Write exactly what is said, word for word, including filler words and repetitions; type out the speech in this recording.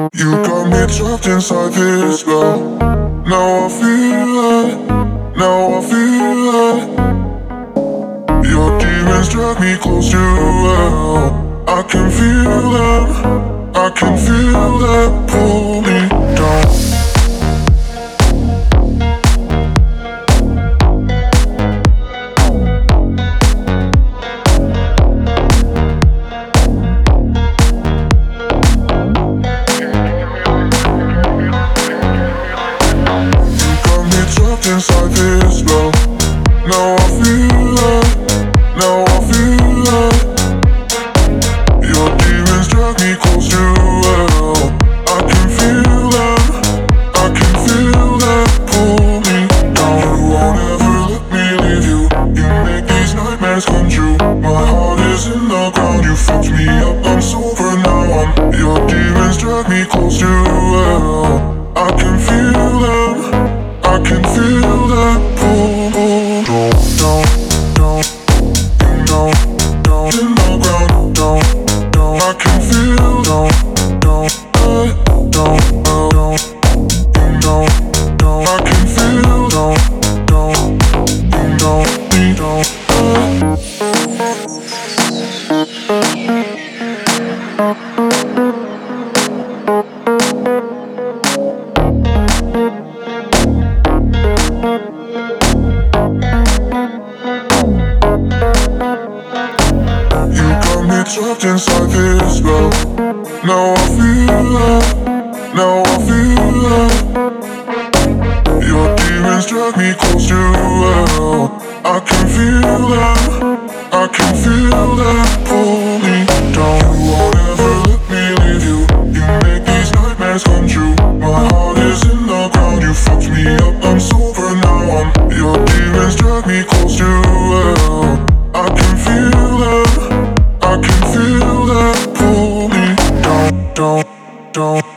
You got me trapped inside this spell. Now I feel it, now I feel it. Your demons drag me close to hell. I can feel them, I can feel them pull me down. Inside this spell. Now I feel it, now I feel it. Your demons drag me close to hell. I can feel them, I can feel them pull me down. You won't ever let me leave you. You make these nightmares come true. My heart is in the ground. You fucked me up, I'm sober now. I'm Your demons drag me close to hell. I can feel them, I can feel that pull, pull. Don't, don't, don't, don't, in the ground. Don't, don't, I can feel. Don't, don't, uh, don't, uh, don't, don't, don't, I can feel. Don't, don't, don't, we don't, uh. Trapped inside this spell. Now I feel it, now I feel it. Your demons drag me close to hell. I can feel them, I can feel them pull me down. You won't ever let me leave you. You make these nightmares come true. My heart is in the ground. You fucked me up, I'm sober now. I'm Your demons drag me close to hell. I can feel them, I can feel that pull me down, down, down.